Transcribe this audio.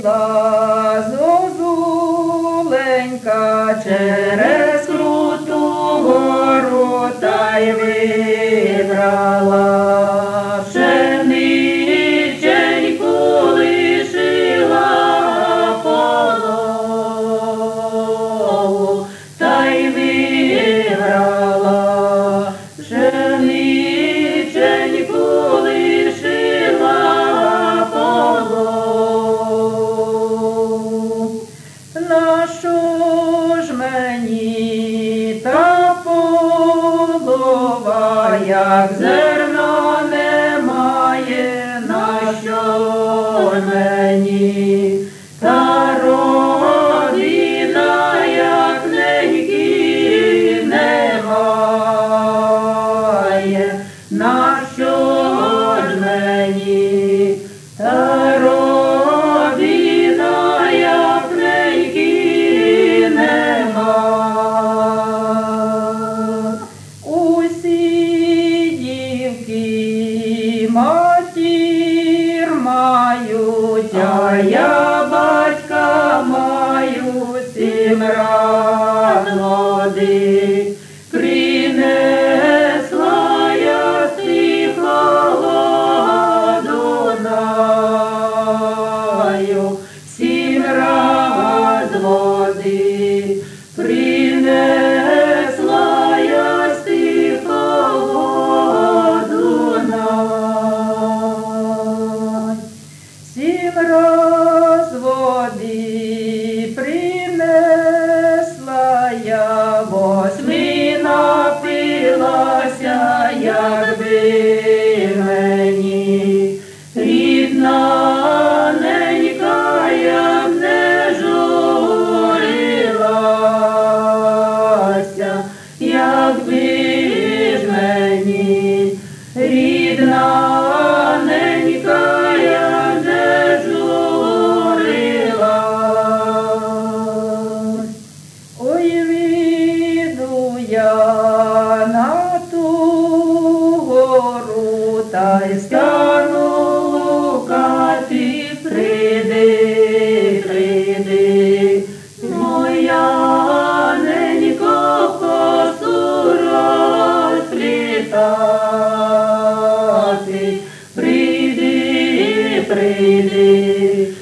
полетіла зозуленька через круту гору та й вибрала пшениченьку, лишила полову та й вибрала пшениченьку, лишила полову. На що ж мені та полова, як зерно немає? На що ж мені та родина, як неньки немає? На що ж мені та родина, як неньки нема? Усі дівки матір мають, а я батька маю, 7 раз води принесла я з тихого Дунаю. 7 раз води принесла я з тихого Дунаю. 7 раз води принесла я, 8 напилася, якби мені рідна ненька, я б не журилася, якби ж мені рідна ненька, я б не журилась. Ой, вийду я на ту гору та й стану лукати. Прийди, прийди, моя ненько, косу розплітати. Прийди, прийди,